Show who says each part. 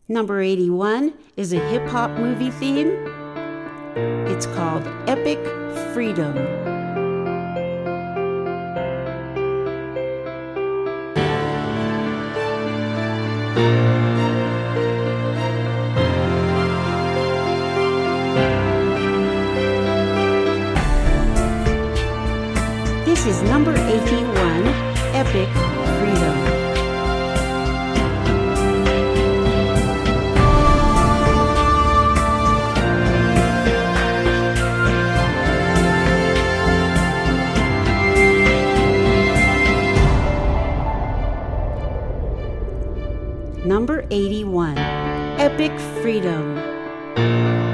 Speaker 1: Number 81 is a hip-hop movie theme. It's called Epic Freedom. This is number 81, Epic Freedom. Number 81, Epic Freedom.